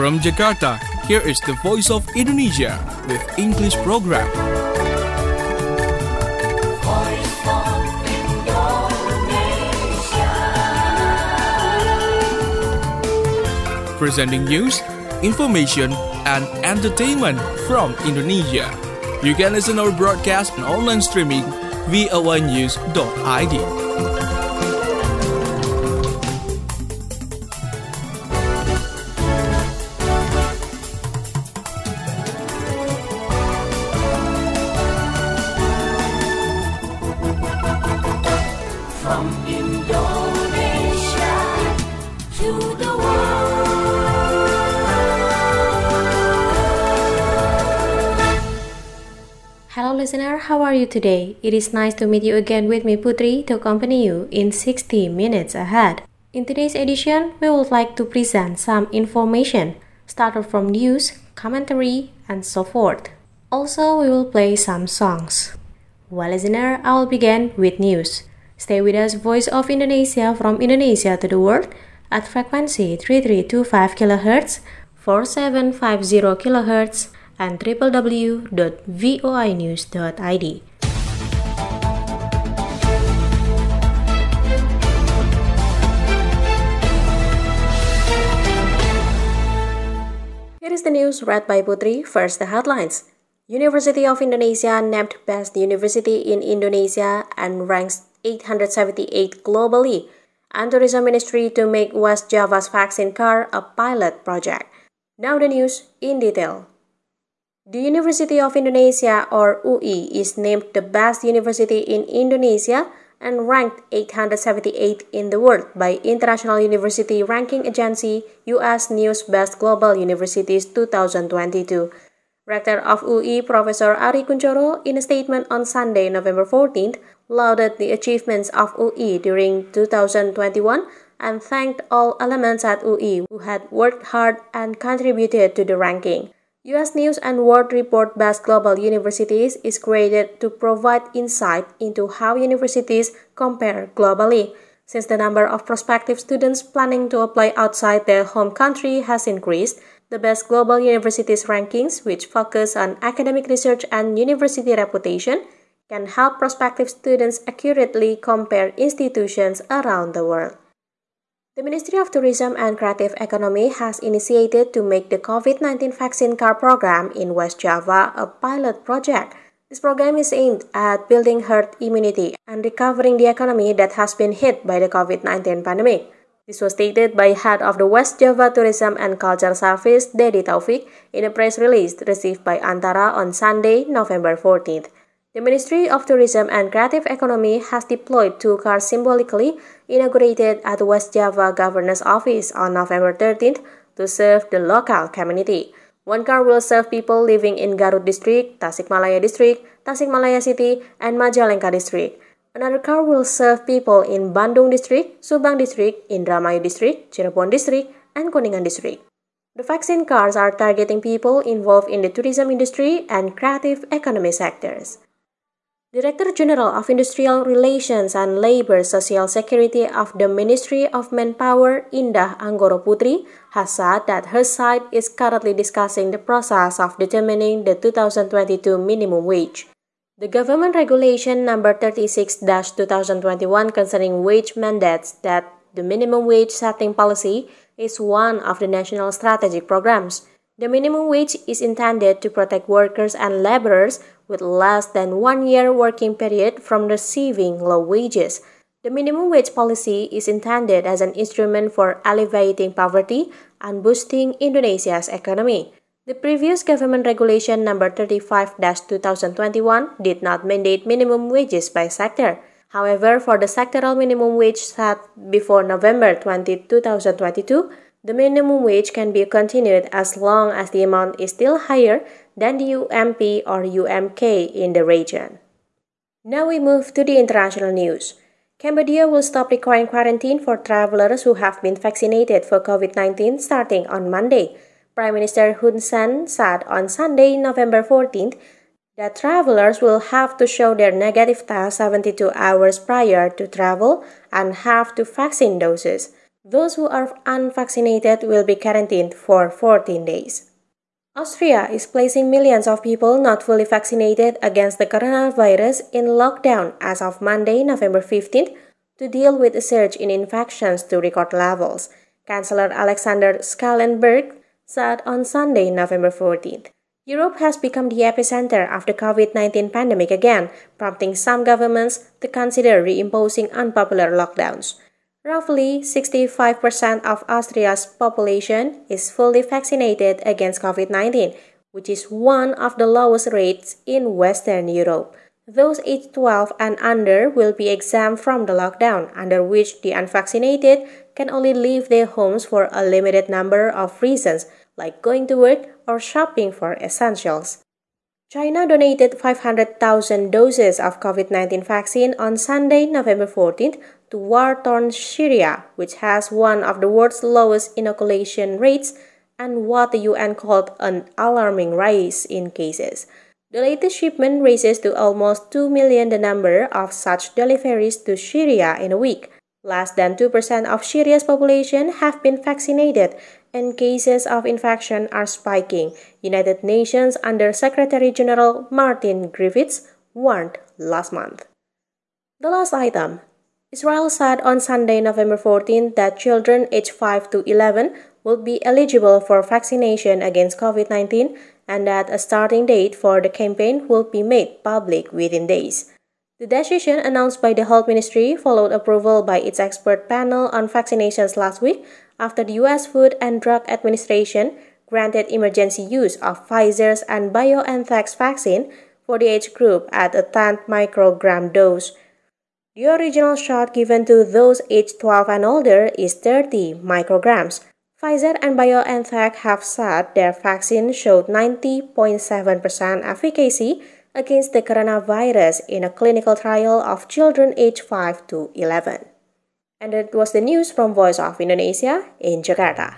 From Jakarta, here is the Voice of Indonesia with English program. Voice of Indonesia. Presenting news, information, and entertainment from Indonesia. You can listen our broadcast and online streaming voanews.id. From Indonesia to the Hello listener, how are you today? It is nice to meet you again with me Putri to accompany you in 60 minutes ahead. In today's edition, we would like to present some information, started from news, commentary, and so forth. Also, we will play some songs. Well listener, I will begin with news. Stay with us, Voice of Indonesia from Indonesia to the world at frequency 3325 kHz, 4750 kHz, and www.voinews.id. Here is the news read by Putri. First, the headlines. University of Indonesia named Best University in Indonesia and ranks 878 globally. And Tourism Ministry to make West Java's vaccine car a pilot project. Now the news in detail. The University of Indonesia, or UI, is named the best university in Indonesia and ranked 878 in the world by International University Ranking Agency US News Best Global Universities 2022. Rector of UI, Professor Ari Kunchoro, in a statement on Sunday, November 14th, lauded the achievements of UI during 2021 and thanked all elements at UI who had worked hard and contributed to the ranking. US News and World Report Best Global Universities is created to provide insight into how universities compare globally. Since the number of prospective students planning to apply outside their home country has increased, the Best Global Universities rankings, which focus on academic research and university reputation, can help prospective students accurately compare institutions around the world. The Ministry of Tourism and Creative Economy has initiated to make the COVID-19 vaccine car program in West Java a pilot project. This program is aimed at building herd immunity and recovering the economy that has been hit by the COVID-19 pandemic. This was stated by head of the West Java Tourism and Culture Service, Dedi Taufik, in a press release received by Antara on Sunday, November 14th. The Ministry of Tourism and Creative Economy has deployed 2 cars symbolically inaugurated at the West Java Governor's Office on November 13th to serve the local community. 1 car will serve people living in Garut District, Tasikmalaya District, Tasikmalaya City, and Majalengka District. Another car will serve people in Bandung District, Subang District, Indramayu District, Cirebon District, and Kuningan District. The vaccine cars are targeting people involved in the tourism industry and creative economy sectors. Director General of Industrial Relations and Labor Social Security of the Ministry of Manpower, Indah Anggoro Putri, has said that her side is currently discussing the process of determining the 2022 minimum wage. The government regulation number 36-2021 concerning wage mandates that the minimum wage setting policy is one of the national strategic programs. The minimum wage is intended to protect workers and laborers with less than 1 year working period from receiving low wages. The minimum wage policy is intended as an instrument for alleviating poverty and boosting Indonesia's economy. The previous government regulation number 35-2021 did not mandate minimum wages by sector. However, for the sectoral minimum wage set before November 20, 2022, the minimum wage can be continued as long as the amount is still higher than the UMP or UMK in the region. Now we move to the international news. Cambodia will stop requiring quarantine for travelers who have been vaccinated for COVID-19 starting on Monday. Prime Minister Hun Sen said on Sunday, November 14th, that travelers will have to show their negative test 72 hours prior to travel and have 2 vaccine doses. Those who are unvaccinated will be quarantined for 14 days. Austria is placing millions of people not fully vaccinated against the coronavirus in lockdown as of Monday, November 15th, to deal with a surge in infections to record levels, Chancellor Alexander Schallenberg said on Sunday, November 14th. Europe has become the epicenter of the COVID-19 pandemic again, prompting some governments to consider reimposing unpopular lockdowns. Roughly 65% of Austria's population is fully vaccinated against COVID-19, which is one of the lowest rates in Western Europe. Those aged 12 and under will be exempt from the lockdown, under which the unvaccinated can only leave their homes for a limited number of reasons, like going to work or shopping for essentials. China donated 500,000 doses of COVID-19 vaccine on Sunday, November 14th, to war-torn Syria, which has one of the world's lowest inoculation rates and what the UN called an alarming rise in cases. The latest shipment raises to almost 2 million the number of such deliveries to Syria in a week. Less than 2% of Syria's population have been vaccinated, and cases of infection are spiking, United Nations Under-Secretary General Martin Griffiths warned last month. The last item. Israel said on Sunday, November 14, that children aged 5 to 11 will be eligible for vaccination against COVID-19 and that a starting date for the campaign will be made public within days. The decision announced by the Health Ministry followed approval by its expert panel on vaccinations last week after the U.S. Food and Drug Administration granted emergency use of Pfizer's and BioNTech's vaccine for the age group at a 10 microgram dose. The original shot given to those aged 12 and older is 30 micrograms. Pfizer and BioNTech have said their vaccine showed 90.7% efficacy against the coronavirus in a clinical trial of children aged 5 to 11. And that was the news from Voice of Indonesia in Jakarta.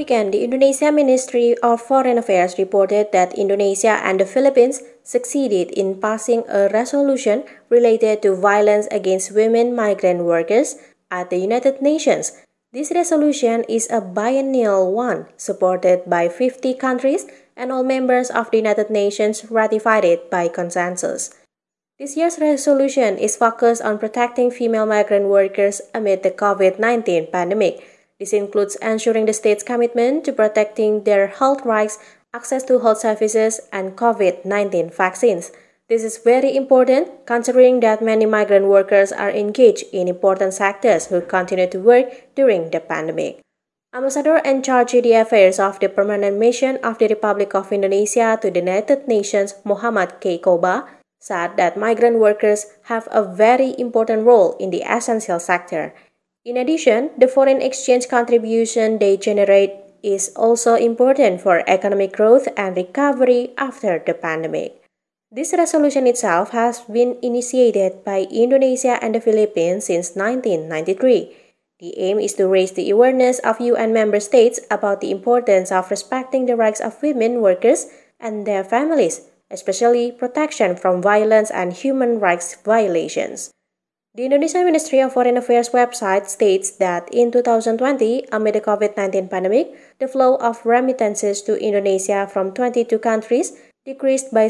weekend, the Indonesia Ministry of Foreign Affairs reported that Indonesia and the Philippines succeeded in passing a resolution related to violence against women migrant workers at the United Nations. This resolution is a biennial one, supported by 50 countries, and all members of the United Nations ratified it by consensus. This year's resolution is focused on protecting female migrant workers amid the COVID-19 pandemic. This includes ensuring the state's commitment to protecting their health rights, access to health services, and COVID-19 vaccines. This is very important considering that many migrant workers are engaged in important sectors who continue to work during the pandemic. Ambassador in charge of the affairs of the Permanent Mission of the Republic of Indonesia to the United Nations, Muhammad K. Koba, said that migrant workers have a very important role in the essential sector. In addition, the foreign exchange contribution they generate is also important for economic growth and recovery after the pandemic. This resolution itself has been initiated by Indonesia and the Philippines since 1993. The aim is to raise the awareness of UN member states about the importance of respecting the rights of women workers and their families, especially protection from violence and human rights violations. The Indonesian Ministry of Foreign Affairs website states that in 2020, amid the COVID-19 pandemic, the flow of remittances to Indonesia from 22 countries decreased by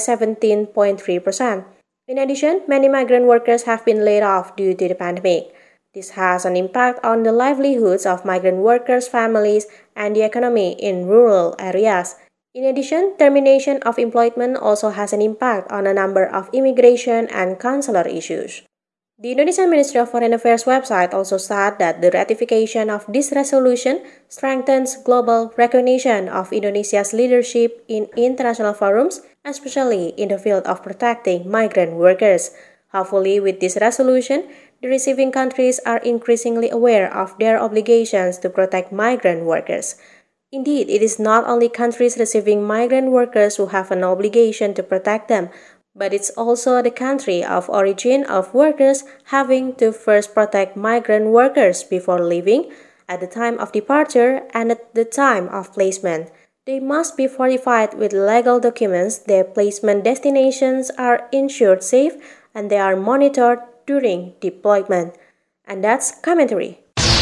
17.3%. In addition, many migrant workers have been laid off due to the pandemic. This has an impact on the livelihoods of migrant workers' families and the economy in rural areas. In addition, termination of employment also has an impact on a number of immigration and consular issues. The Indonesian Ministry of Foreign Affairs website also said that the ratification of this resolution strengthens global recognition of Indonesia's leadership in international forums, especially in the field of protecting migrant workers. Hopefully, with this resolution, the receiving countries are increasingly aware of their obligations to protect migrant workers. Indeed, it is not only countries receiving migrant workers who have an obligation to protect them, but it's also the country of origin of workers having to first protect migrant workers before leaving, at the time of departure, and at the time of placement. They must be fortified with legal documents, their placement destinations are ensured safe, and they are monitored during deployment. And that's commentary.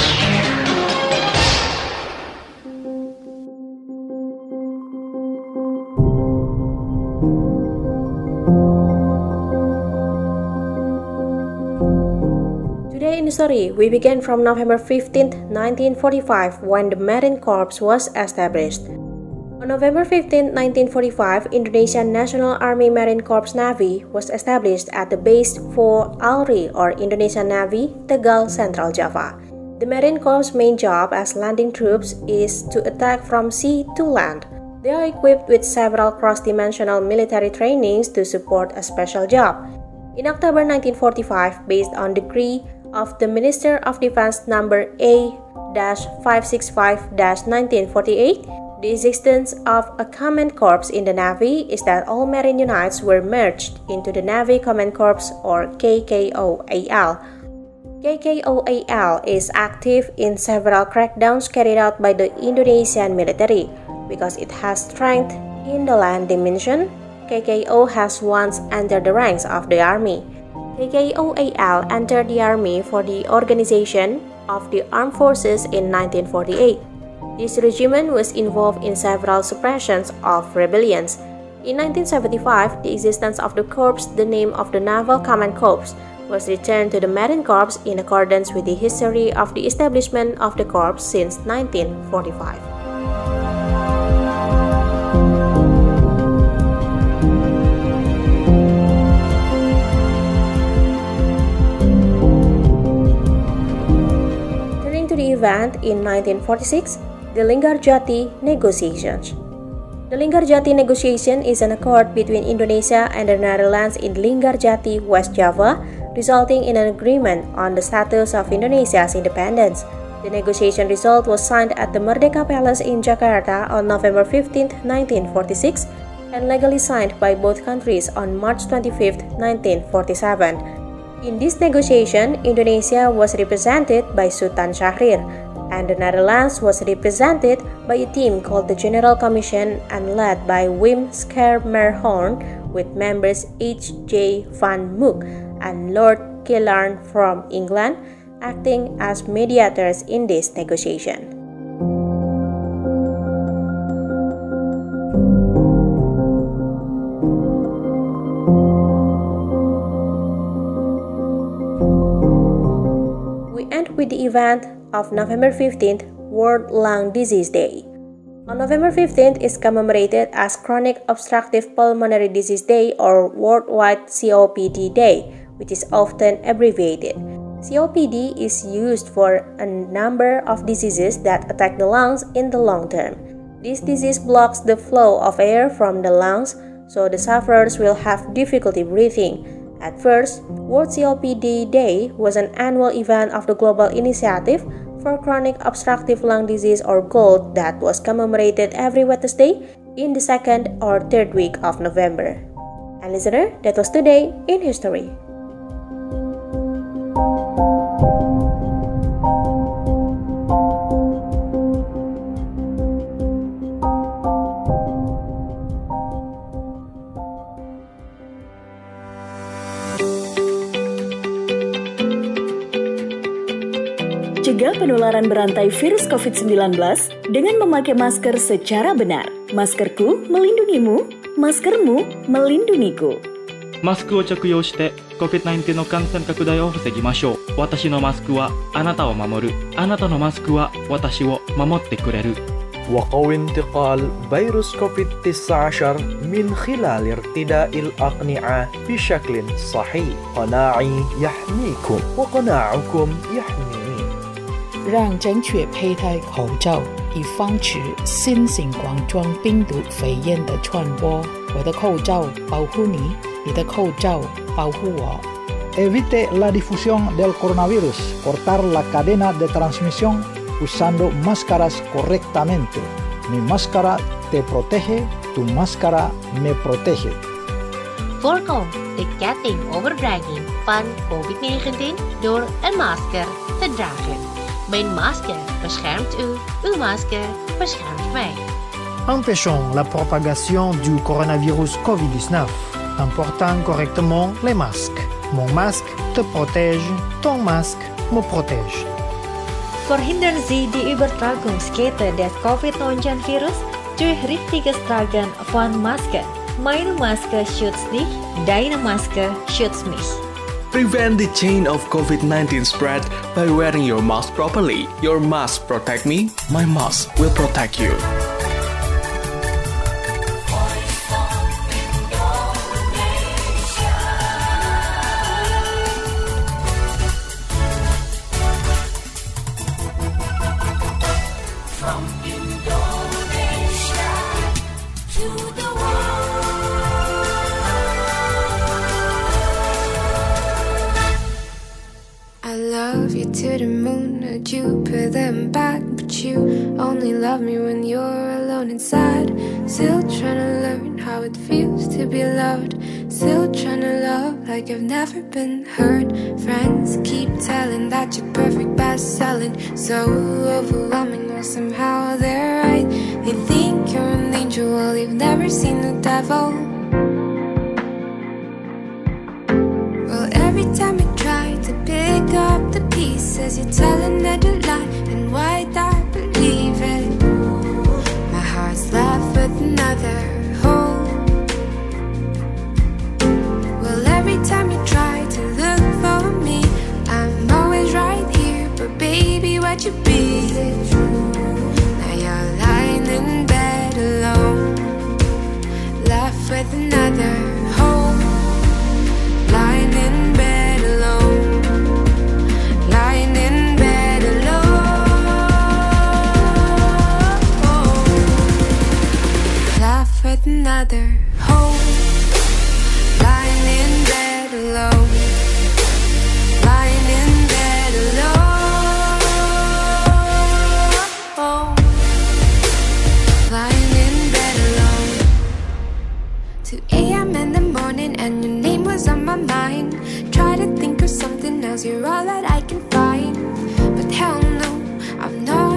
Today in the story, we begin from November 15, 1945, when the Marine Corps was established. On November 15, 1945, Indonesian National Army Marine Corps Navy was established at the base for ALRI or Indonesian Navy, Tegal, Central Java. The Marine Corps' main job as landing troops is to attack from sea to land. They are equipped with several cross-dimensional military trainings to support a special job. In October 1945, based on decree of the Minister of Defense number A-565-1948, the existence of a Command Corps in the Navy is that all marine units were merged into the Navy Command Corps or KKOAL. KKOAL is active in several crackdowns carried out by the Indonesian military. Because it has strength in the land dimension, KKO has once entered the ranks of the army. KKOAL entered the army for the organization of the armed forces in 1948. This regiment was involved in several suppressions of rebellions. In 1975, the existence of the corps, the name of the Naval Command Corps, was returned to the Marine Corps in accordance with the history of the establishment of the corps since 1945. Event in 1946, the Linggarjati Negotiations. The Linggarjati Negotiation is an accord between Indonesia and the Netherlands in Linggarjati, West Java, resulting in an agreement on the status of Indonesia's independence. The negotiation result was signed at the Merdeka Palace in Jakarta on November 15, 1946, and legally signed by both countries on March 25, 1947. In this negotiation, Indonesia was represented by Sultan Syahrir, and the Netherlands was represented by a team called the General Commission and led by Wim Schermerhorn with members H.J. van Mook and Lord Killearn from England acting as mediators in this negotiation. We end with the event of November 15th, World Lung Disease Day. On November 15th is commemorated as Chronic Obstructive Pulmonary Disease Day or Worldwide COPD Day, which is often abbreviated. COPD is used for a number of diseases that attack the lungs in the long term. This disease blocks the flow of air from the lungs, so the sufferers will have difficulty breathing. At first, World COPD Day was an annual event of the Global Initiative for Chronic Obstructive Lung Disease or GOLD that was commemorated every Wednesday in the second or third week of November. And listener, that was today in history. Cegah penularan berantai virus COVID-19 dengan memakai masker secara benar. Maskerku melindungimu, maskermu melindungiku. マスクを着用して COVID-19 の感染拡大を防ぎましょう。私のマスクはあなたを守る。あなたのマスクは私を守ってくれる。 وقوي انتقال فيروس كوفيد-19 من خلال ارتداء الأقنعة بشكل صحيح. قناعي يحميكم وقناعكم يحميني. 让正确佩戴口罩，以防止新型冠状病毒肺炎的传播。我的口罩保护你，你的口罩保护我。 Evite la difusión del coronavirus. Cortar la cadena de transmisión usando máscaras correctamente. Mi máscara te protege, tu máscara me protege. Voorkom de ketting overdraging van COVID-19 door een masker te dragen. Mijn masker beschermt u, uw masker beschermt mij. Empêchons la propagation du coronavirus COVID-19 en portant correctement les masques. Mon masque te protège, ton masque me protège. Verhindern Sie die Übertragungskette des Covid-19-Virus durch richtiges Tragen von Masken. Meine Maske schützt dich, deine Maske schützt mich. Prevent the chain of COVID-19 spread by wearing your mask properly. Your mask protect me, my mask will protect you. From Indonesia to the world. I love you to the moon, Jupiter and back, but you only love me when you're alone inside. Still trying to learn how it feels to be loved. Still trying to love like I've never been hurt. Friends keep telling that you're perfect, best-selling, so overwhelming, or somehow they're right. They think you're an angel, well, you've never seen the devil. Well, every time I try to pick up the pieces, you tell another lie, and why'd I believe it? My heart's left with another hole. Well, every time you try to look for me, I'm always right here, but baby, where'd you be? Now you're lying in bed alone, left with another hole. Lying in bed alone, lying in bed alone, left with another hole. Lying in bed alone, lying in bed alone, lying in bed alone. 2 a.m. in the morning and your name was on my mind. Try to think of something else, you're all that I can find. But hell no, I'm not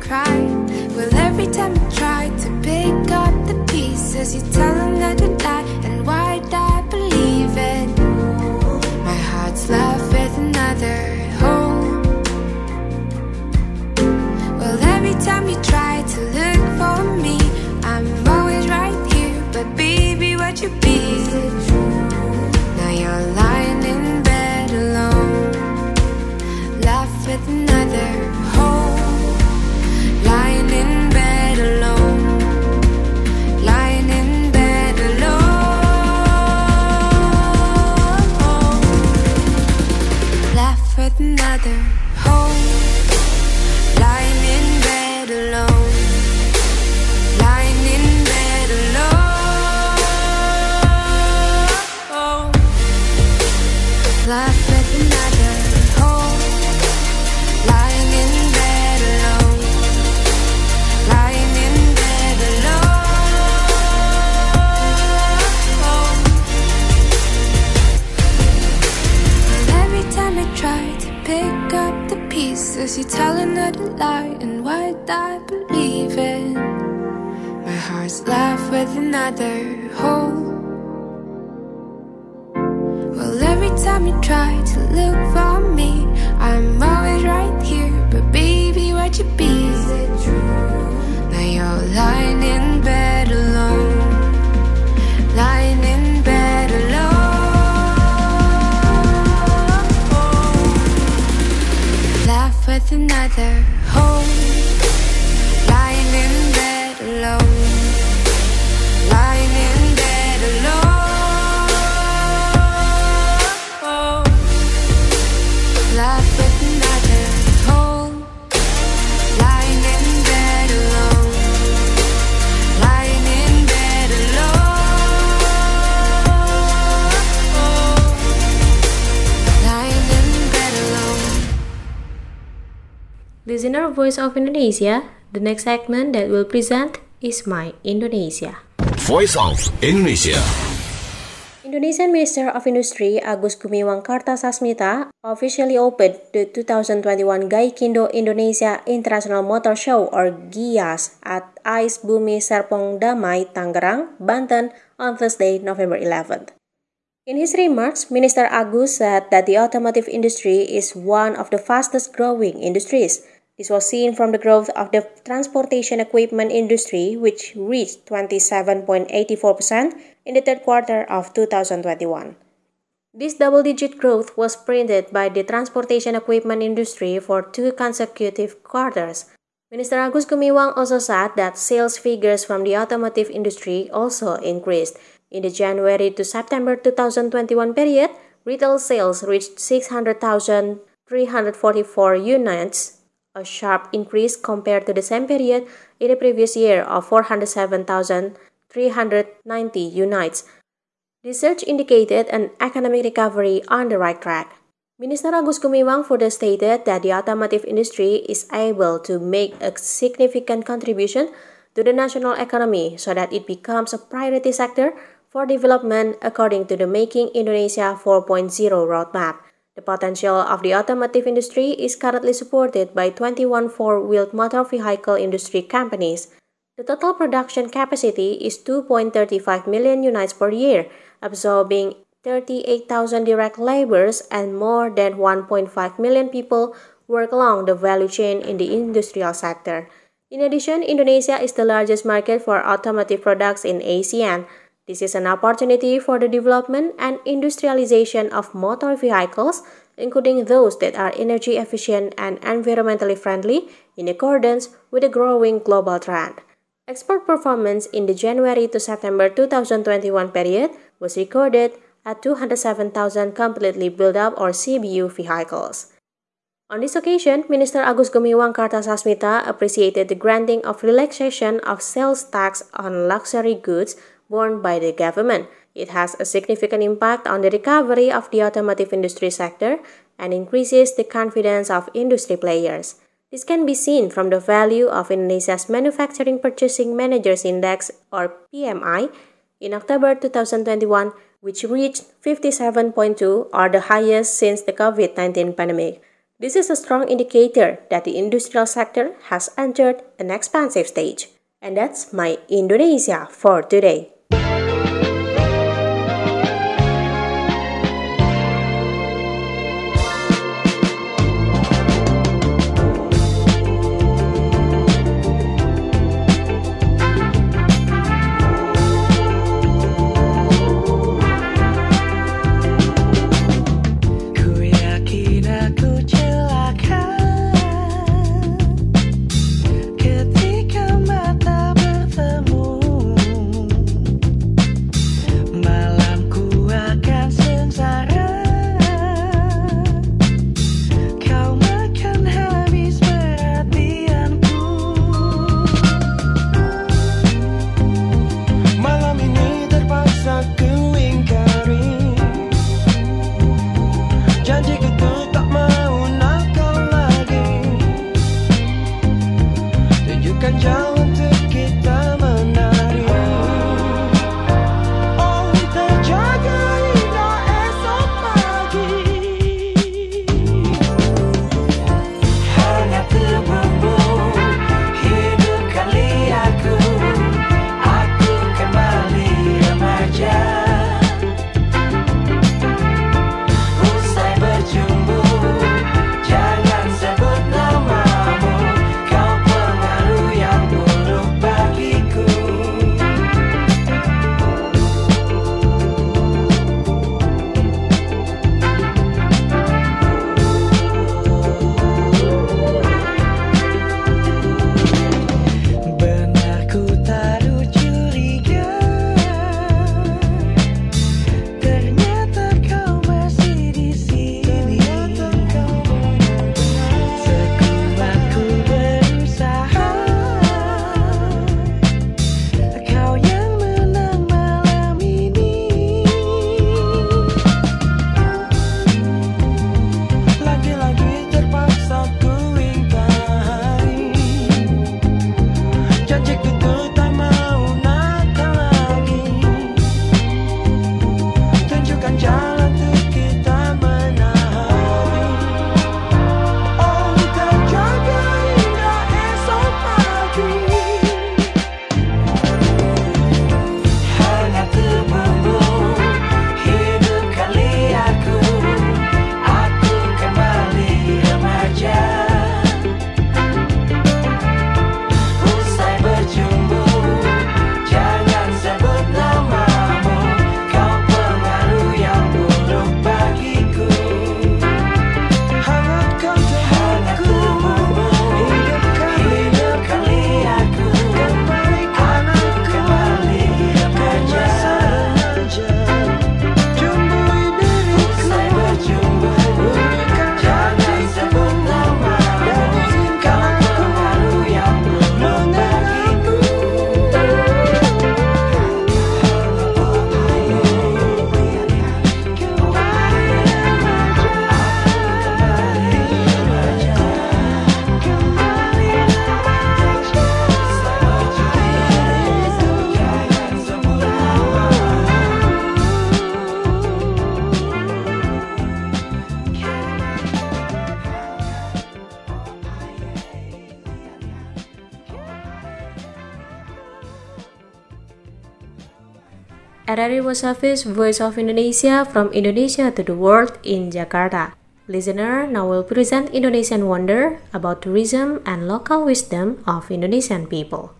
try. Well, every time you try to pick up the pieces, you tell another lie. And why'd I believe it? My heart's left with another hole. Well, every time you try to look for me, I'm always right here. But baby, what you be? Now you're lying in bed alone, left with another hole. Lying in bed alone, lying in bed alone, left with another hole. Lying in bed alone, lying in bed alone, left with another hole. Lying in bed alone, lying in bed alone. And every time I try to pick up the pieces, you tell another lie. And why'd I believe it? My heart's left with another hole. Well, every time you try to look for me, I'm always right here. But baby, what you be? Now you're lying in bed alone, lying in bed alone, left with another hole. Lying in bed alone, lying in bed alone, left with another hole. Lying in bed alone, lying in bed alone, lying in bed alone. Listener Voice of Indonesia, the next segment that we'll present is My Indonesia. Voice of Indonesia. Indonesian Minister of Industry Agus Gumiwang Kartasasmita officially opened the 2021 Gaikindo Indonesia International Motor Show or GIAS at Ais Bumi Serpong Damai, Tangerang, Banten on Thursday, November 11th. In his remarks, Minister Agus said that the automotive industry is one of the fastest growing industries. This was seen from the growth of the transportation equipment industry, which reached 27.84% in the third quarter of 2021. This double-digit growth was printed by the transportation equipment industry for 2 consecutive quarters. Minister Agus Gumiwang also said that sales figures from the automotive industry also increased. In the January to September 2021 period, retail sales reached 600,344 units, a sharp increase compared to the same period in the previous year of 407,390 units. Research indicated an economic recovery on the right track. Minister Agus Gumiwang further stated that the automotive industry is able to make a significant contribution to the national economy so that it becomes a priority sector for development according to the Making Indonesia 4.0 roadmap. The potential of the automotive industry is currently supported by 21 four-wheeled motor vehicle industry companies. The total production capacity is 2.35 million units per year, absorbing 38,000 direct laborers and more than 1.5 million people work along the value chain in the industrial sector. In addition, Indonesia is the largest market for automotive products in ASEAN. This is an opportunity for the development and industrialization of motor vehicles, including those that are energy efficient and environmentally friendly, in accordance with the growing global trend. Export performance in the January to September 2021 period was recorded at 207,000 completely built-up or CBU vehicles. On this occasion, Minister Agus Gumiwang Kartasasmita appreciated the granting of relaxation of sales tax on luxury goods borne by the government. It has a significant impact on the recovery of the automotive industry sector and increases the confidence of industry players. This can be seen from the value of Indonesia's Manufacturing Purchasing Managers Index or PMI in October 2021, which reached 57.2 or the highest since the COVID-19 pandemic. This is a strong indicator that the industrial sector has entered an expansive stage. And that's my Indonesia for today. RRI World Service, Voice of Indonesia, from Indonesia to the world in Jakarta. Listener, now will present Indonesian Wonder about tourism and local wisdom of Indonesian people.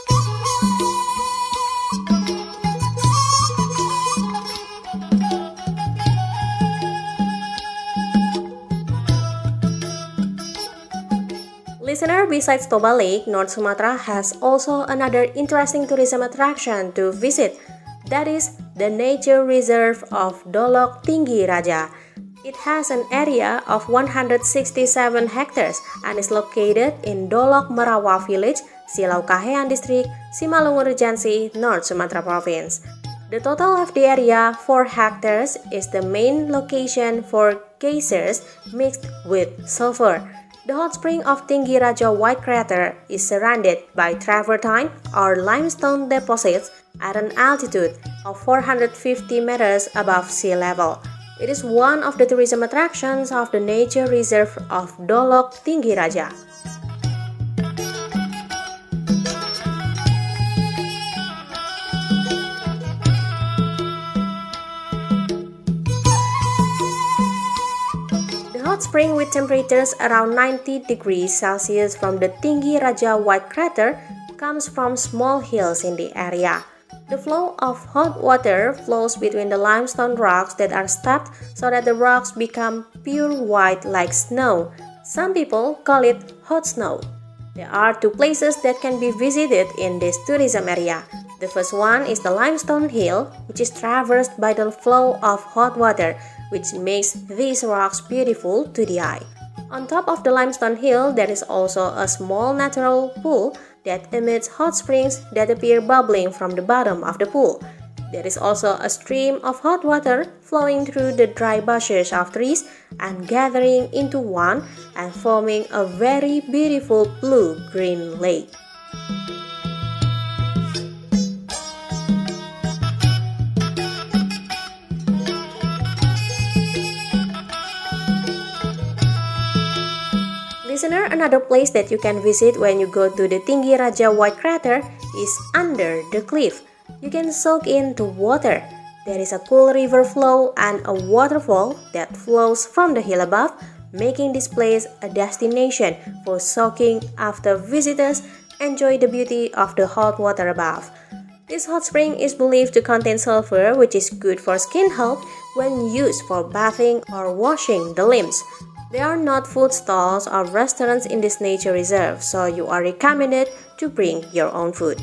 Listener, besides Toba Lake, North Sumatra has also another interesting tourism attraction to visit. That is the nature reserve of Dolok Tinggi Raja. It has an area of 167 hectares and is located in Dolok Merawa Village, Silau Kahean District, Simalungun Regency, North Sumatra Province. The total of the area, 4 hectares, is the main location for geysers mixed with sulfur. The hot spring of Tinggi Raja White Crater is surrounded by travertine or limestone deposits at an altitude of 450 meters above sea level. It is one of the tourism attractions of the nature reserve of Dolok Tinggi Raja. The hot spring with temperatures around 90 degrees Celsius from the Tinggi Raja White Crater comes from small hills in the area. The flow of hot water flows between the limestone rocks that are stepped so that the rocks become pure white like snow. Some people call it hot snow. There are two places that can be visited in this tourism area. The first one is the Limestone Hill, which is traversed by the flow of hot water, which makes these rocks beautiful to the eye. On top of the Limestone Hill, there is also a small natural pool that emits hot springs that appear bubbling from the bottom of the pool. There is also a stream of hot water flowing through the dry bushes of trees and gathering into one and forming a very beautiful blue-green lake. Listener, another place that you can visit when you go to the Tinggi Raja White Crater is under the cliff. You can soak in the water. There is a cool river flow and a waterfall that flows from the hill above, making this place a destination for soaking after visitors enjoy the beauty of the hot water above. This hot spring is believed to contain sulfur, which is good for skin health when used for bathing or washing the limbs. There are not food stalls or restaurants in this nature reserve, so you are recommended to bring your own food.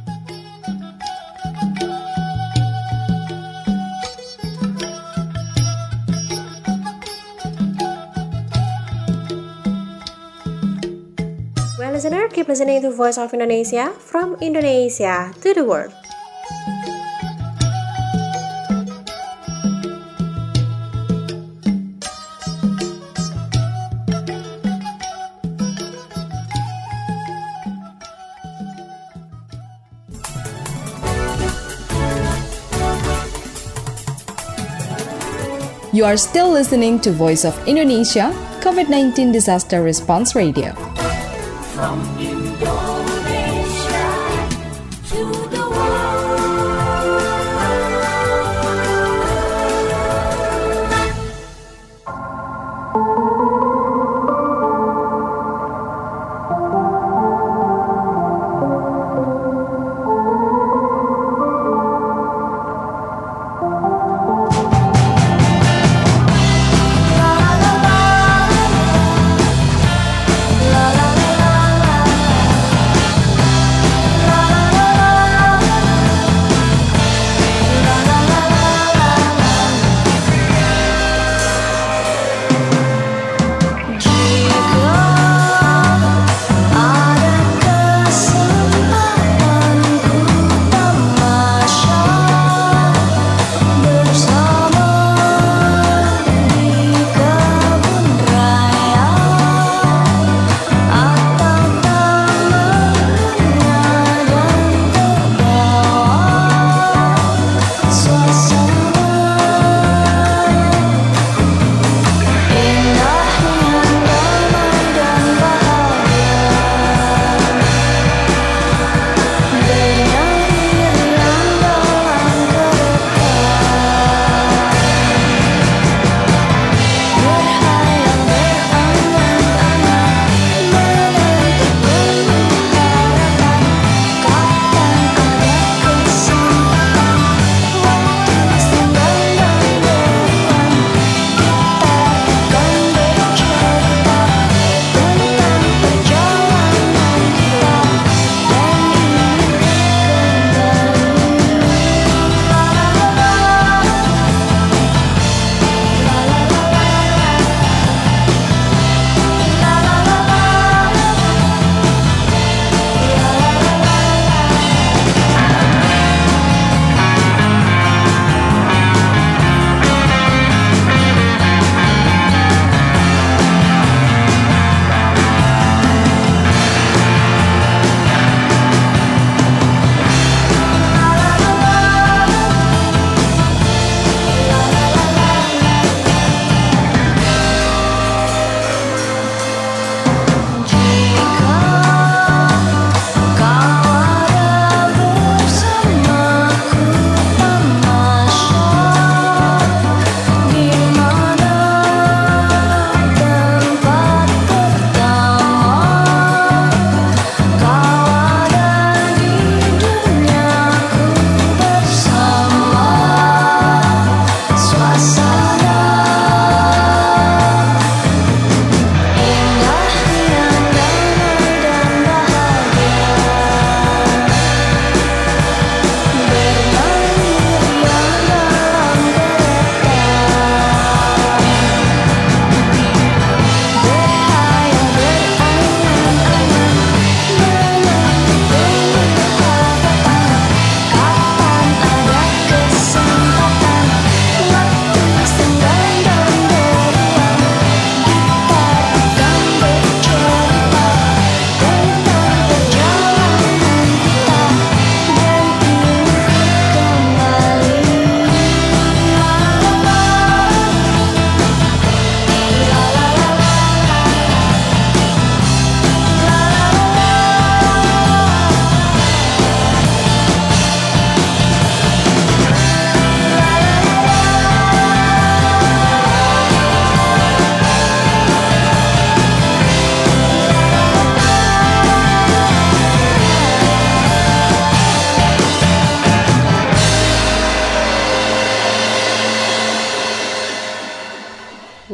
Well, listener, keep listening to Voice of Indonesia from Indonesia to the world. You are still listening to Voice of Indonesia, COVID-19 Disaster Response Radio. From Indonesia to the world.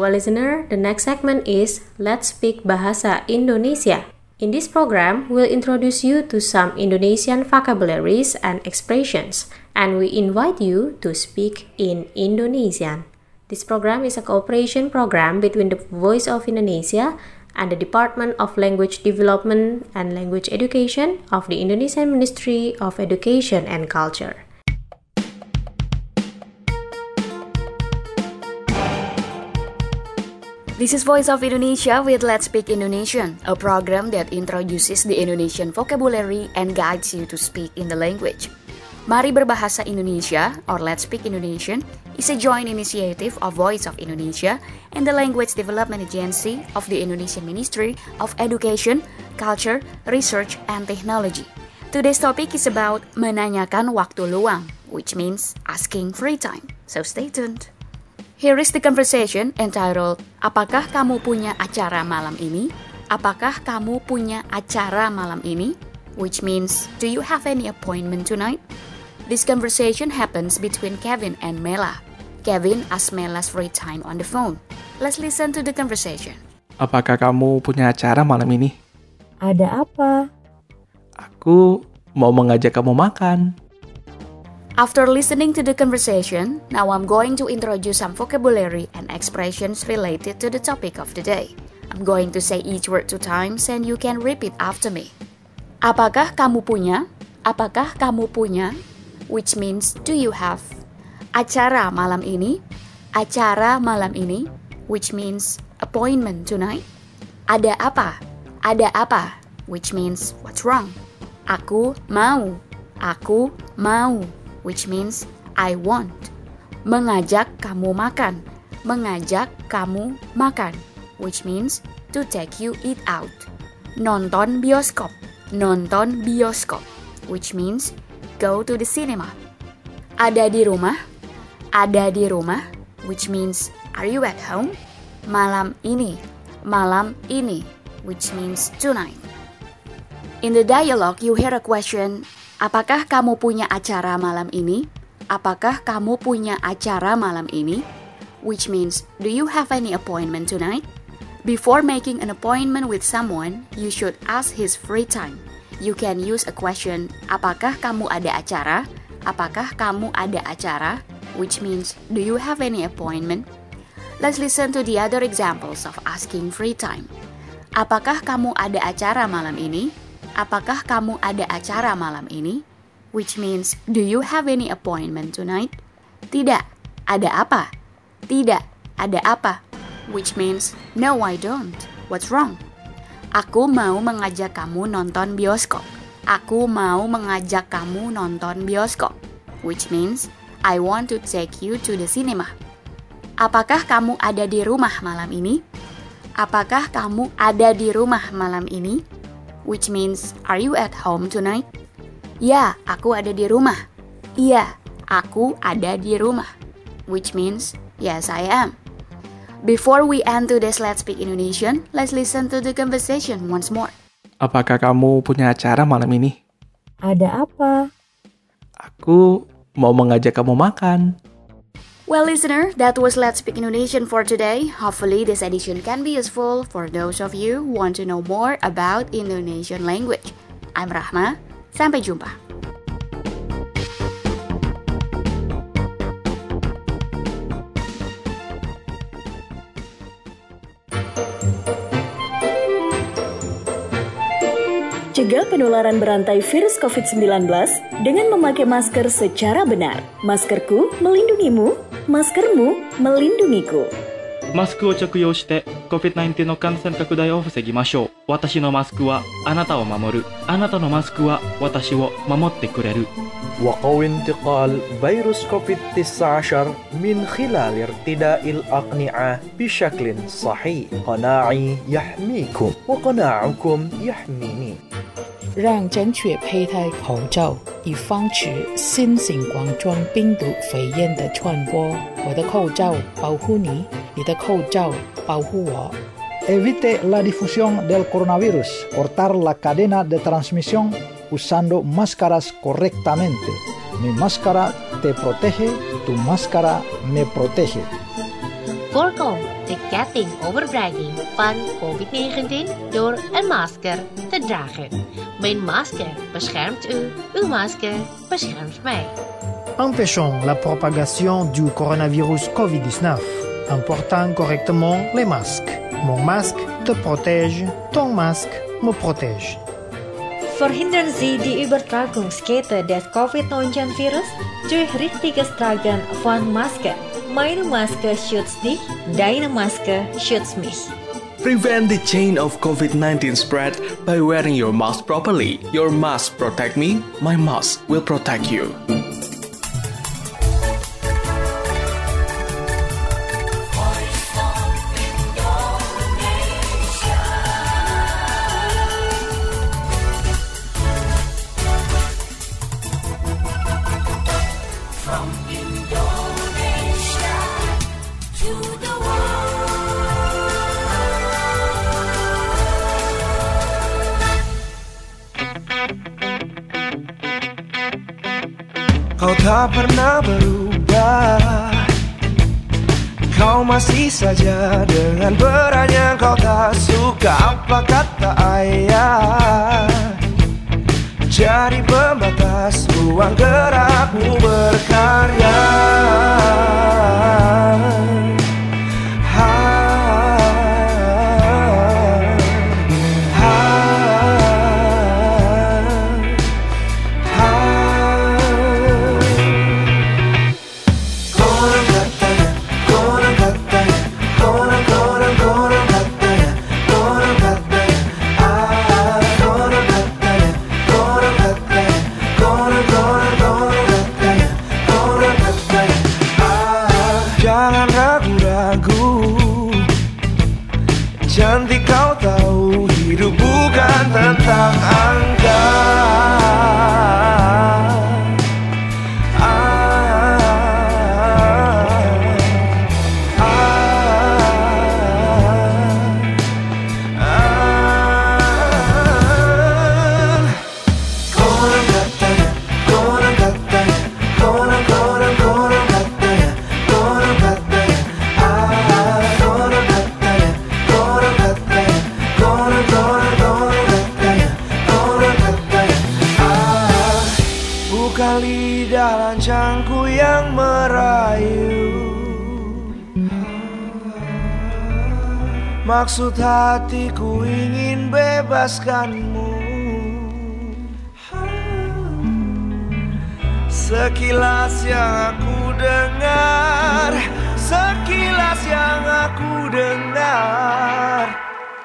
Well, listener, the next segment is Let's Speak Bahasa Indonesia. In this program, we'll introduce you to some Indonesian vocabularies and expressions, and we invite you to speak in Indonesian. This program is a cooperation program between the Voice of Indonesia and the Department of Language Development and Language Education of the Indonesian Ministry of Education and Culture. This is Voice of Indonesia with Let's Speak Indonesian, a program that introduces the Indonesian vocabulary and guides you to speak in the language. Mari Berbahasa Indonesia, or Let's Speak Indonesian, is a joint initiative of Voice of Indonesia and the Language Development Agency of the Indonesian Ministry of Education, Culture, Research, and Technology. Today's topic is about menanyakan waktu luang, which means asking free time. So stay tuned. Here is the conversation entitled, Apakah kamu punya acara malam ini? Apakah kamu punya acara malam ini? Which means, do you have any appointment tonight? This conversation happens between Kevin and Mela. Kevin asks Mela's free time on the phone. Let's listen to the conversation. Apakah kamu punya acara malam ini? Ada apa? Aku mau mengajak kamu makan. After listening to the conversation, now I'm going to introduce some vocabulary and expressions related to the topic of the day. I'm going to say each word 2 times and you can repeat after me. Apakah kamu punya? Apakah kamu punya? Which means, do you have? Acara malam ini? Acara malam ini? Which means, appointment tonight? Ada apa? Ada apa? Which means, what's wrong? Aku mau. Aku mau. Which means, I want. Mengajak kamu makan. Mengajak kamu makan. Which means, to take you eat out. Nonton bioskop. Nonton bioskop. Which means, go to the cinema. Ada di rumah. Ada di rumah. Which means, are you at home? Malam ini. Malam ini. Which means, tonight. In the dialogue, you hear a question, apakah kamu punya acara malam ini? Apakah kamu punya acara malam ini? Which means, do you have any appointment tonight? Before making an appointment with someone, you should ask his free time. You can use a question, apakah kamu ada acara? Apakah kamu ada acara? Which means, do you have any appointment? Let's listen to the other examples of asking free time. Apakah kamu ada acara malam ini? Apakah kamu ada acara malam ini? Which means, do you have any appointment tonight? Tidak. Ada apa? Tidak. Ada apa? Which means, no I don't. What's wrong? Aku mau mengajak kamu nonton bioskop. Aku mau mengajak kamu nonton bioskop. Which means, I want to take you to the cinema. Apakah kamu ada di rumah malam ini? Apakah kamu ada di rumah malam ini? Which means, are you at home tonight? Ya, aku ada di rumah. Iya, aku ada di rumah. Which means, yes, I am. Before we end today's Let's Speak Indonesian, let's listen to the conversation once more. Apakah kamu punya acara malam ini? Ada apa? Aku mau mengajak kamu makan. Well, listener, that was Let's Speak Indonesian for today. Hopefully, this edition can be useful for those of you who want to know more about Indonesian language. I'm Rahma. Sampai jumpa. Cegah penularan berantai virus COVID-19 dengan memakai masker secara benar. Maskerku melindungimu, maskermu melindungiku. マスクを着用して COVID-19 の感染拡大を防ぎましょう。私のマスクはあなたを守る。あなたのマスクは私を守ってくれる。 وقو انتقال فيروس كوفيد-19 من خلال ارتداء الأقنعة بشكل صحيح. قناعي يحميكم وقناعكم يحميني. 让正确佩戴口罩，以防止新型冠状病毒肺炎的传播。我的口罩保护你，你的口罩保护我。 Evite la difusión del coronavirus. Cortar la cadena de transmisión usando máscaras correctamente. Mi máscara te protege, tu máscara me protege. Voorkom de ketting overdraging van COVID-19 door een masker te dragen. Mijn masker beschermt u, uw masker beschermt mij. Empêchons la propagation du coronavirus COVID-19 en portant correctement les masques. Mon masque te protège, ton masque me protège. Verhindern Sie die Übertragungskette des Covid-19-Virus durch richtiges Tragen von Maske. Meine Maske schützt dich, deine Maske schützt mich. Prevent the chain of COVID-19 spread by wearing your mask properly. Your mask protect me, my mask will protect you. Kau tak pernah berubah, kau masih saja dengan beratnya. Kau tak suka apa kata ayah, jadi pembatas ruang gerakmu berkarya. Jangan ragu-ragu, cantik kau tahu, hidup bukan tentang angka. Bukan lidah lancangku yang merayu, maksud hatiku ingin bebaskanmu. Sekilas yang aku dengar, sekilas yang aku dengar,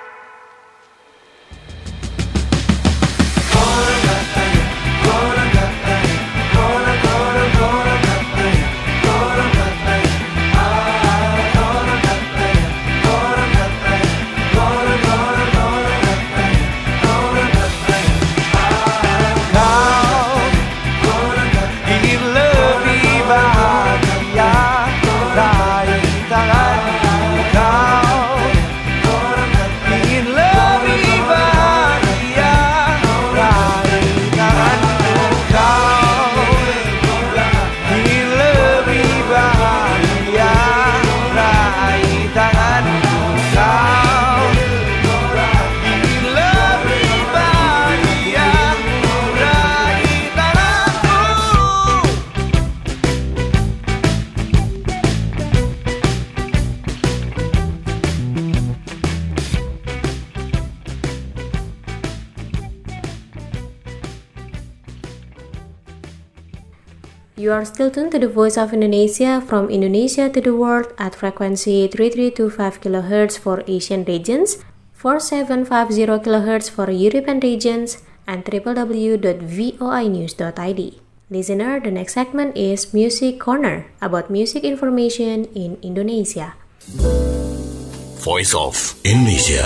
You are still tuned to the Voice of Indonesia from Indonesia to the world at frequency 3325 kHz for Asian regions, 4750 kHz for European regions, and www.voinews.id. Listener, the next segment is Music Corner, about music information in Indonesia. Voice of Indonesia.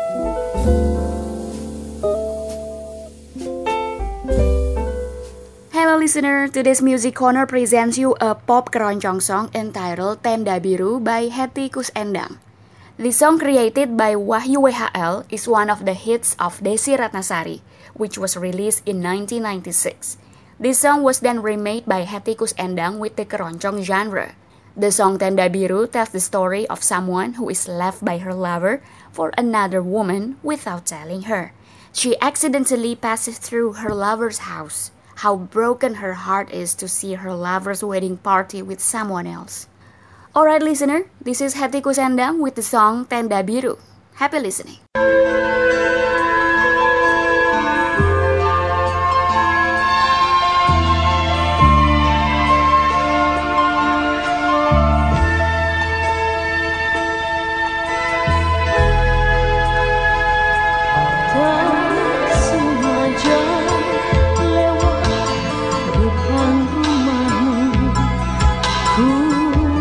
Hello listener, today's Music Corner presents you a pop keroncong song entitled Tenda Biru by Hetty Koes Endang. The song created by Wahyu WHL is one of the hits of Desi Ratnasari, which was released in 1996. This song was then remade by Hetty Koes Endang with the keroncong genre. The song Tenda Biru tells the story of someone who is left by her lover for another woman without telling her. She accidentally passes through her lover's house. How broken her heart is to see her lover's wedding party with someone else. Alright listener, this is Hetty Kusendang with the song Tenda Biru. Happy listening.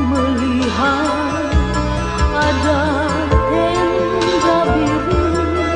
Ada tenda biru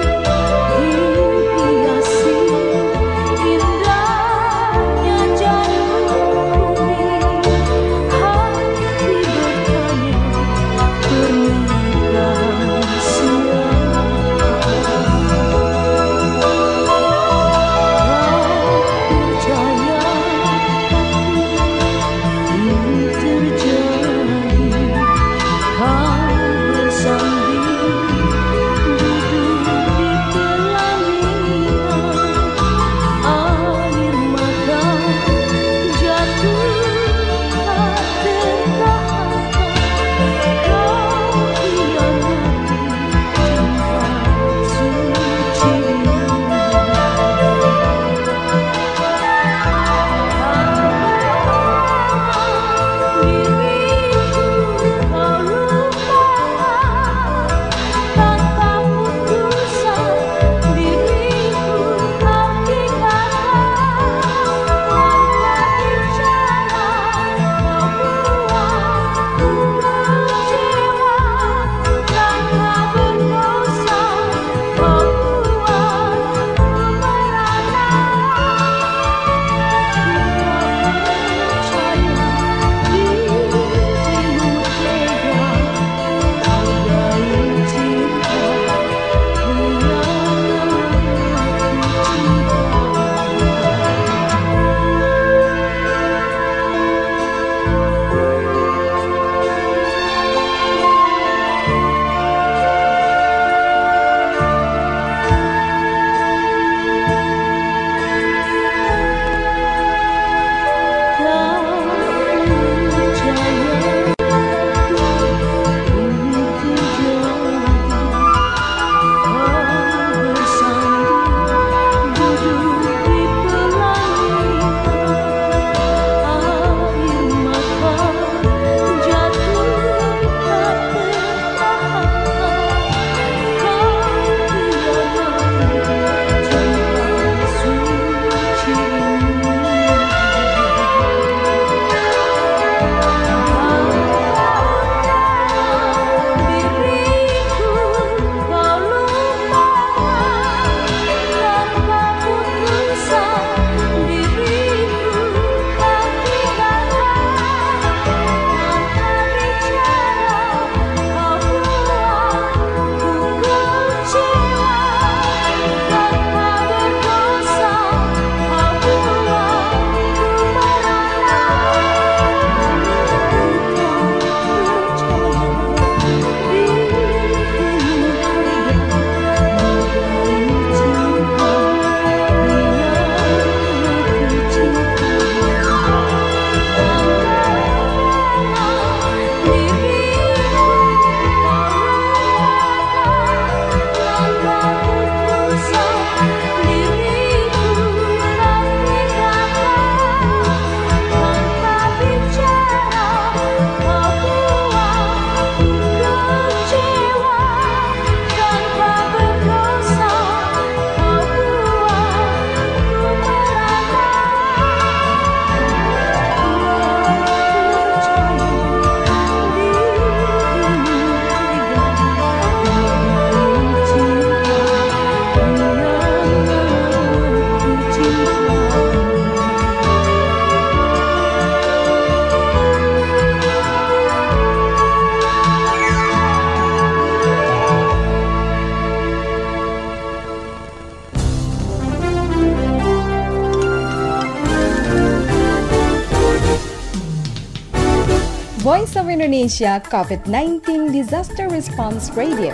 Voice of Indonesia COVID-19 Disaster Response Radio.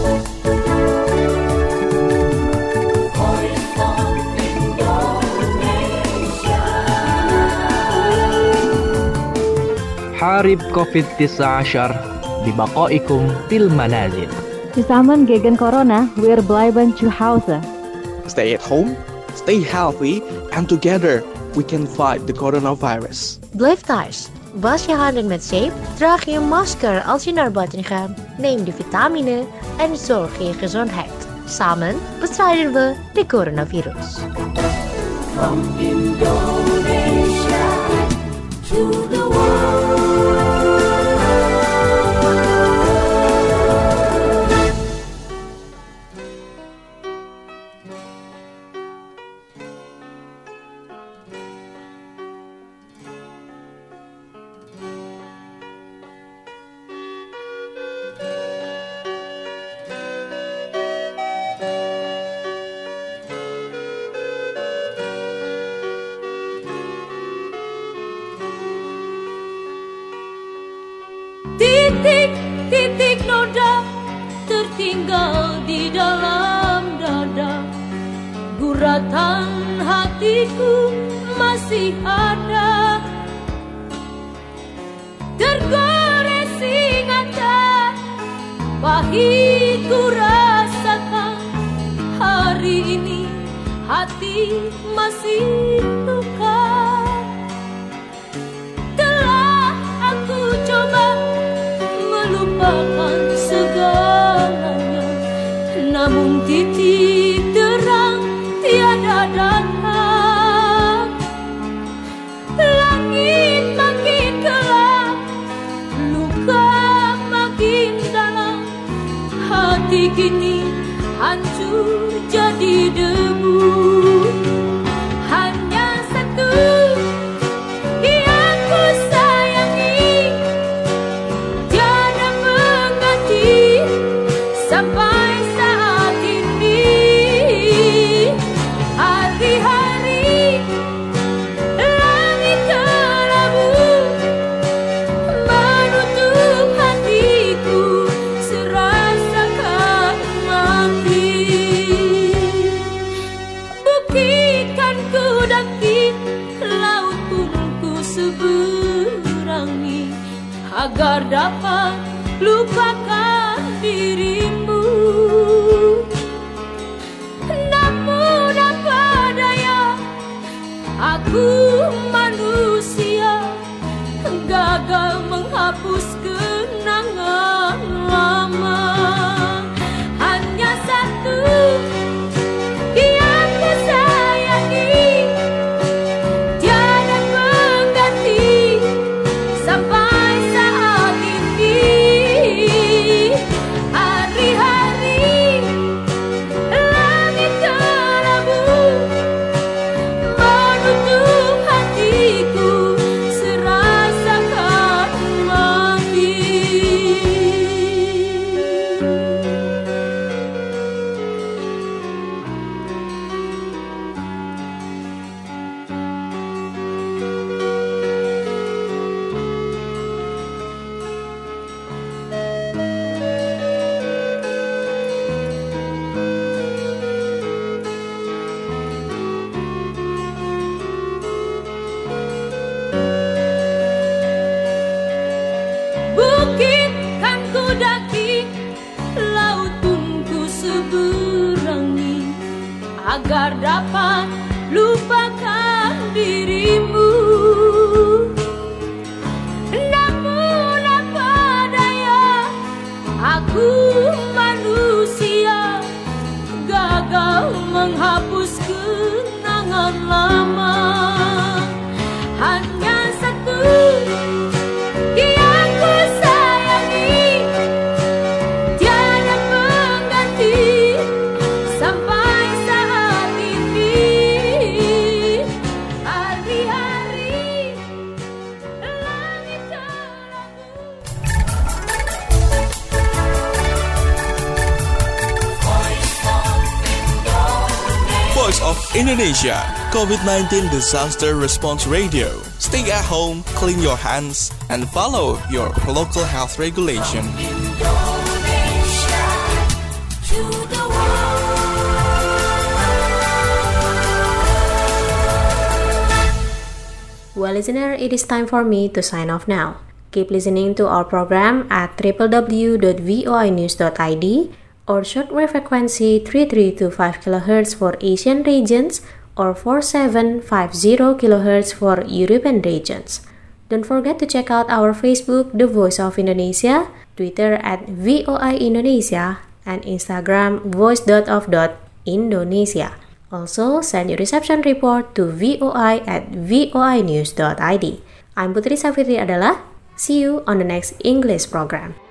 حارب COVID-19 ببقائكم في المنازل. Zusammen gegen Corona, wir bleiben zu Hause. Stay at home, stay healthy, and together we can fight the coronavirus. Blijf thuis. Was je handen met zeep, draag je een masker als je naar buiten gaat, neem de vitamine en zorg je gezondheid. Samen bestrijden we de coronavirus. From Indonesia to the world. Titik-titik noda tertinggal di dalam dada. Guratan hatiku masih ada. Tergores ingatan, pahit ku rasakan. Hari ini hati masih luka. Telah aku coba melupakan segalanya, namun titik terang tiada datang. Langit makin gelap, luka makin dalam. Hati kini hancur jadi debu. Hanya satu yang ku sayangi, tiada mengganti sampai saat ini. Hari-hari langit kelabu menutup hatiku, serasakan mati. Bukit kan ku daki, laut pun ku seberangi, agar dapat lupakan dirimu. Namun apa daya, aku manusia, gagal menghapus kenangan lama. Hanya satu yang ku sayangi, tiada mengganti sampai saat ini. Hari-hari langit kelabu menutup hatiku, serasakan mati. Bukit kan ku daki, laut pun ku seberangi, agar dapat lupakan dirimu. Namun apa daya, aku manusia, gagal menghapus kenangan lama. Hanya satu yang ku sayangi, tiada mengganti sampai saat ini. Hari-hari langit kelabu. Voice of Indonesia COVID-19 Disaster Response Radio. Stay at home, clean your hands, and follow your local health regulation. Well, listener, it is time for me to sign off now. Keep listening to our program at www.voinews.id or shortwave frequency 3325 kHz for Asian regions or 4750 kHz for European regions. Don't forget to check out our Facebook, The Voice of Indonesia, Twitter at VOI Indonesia, and Instagram voice.of.indonesia. Also, send your reception report to voi@voinews.id. I'm Putri Safitri Adalah. See you on the next English program.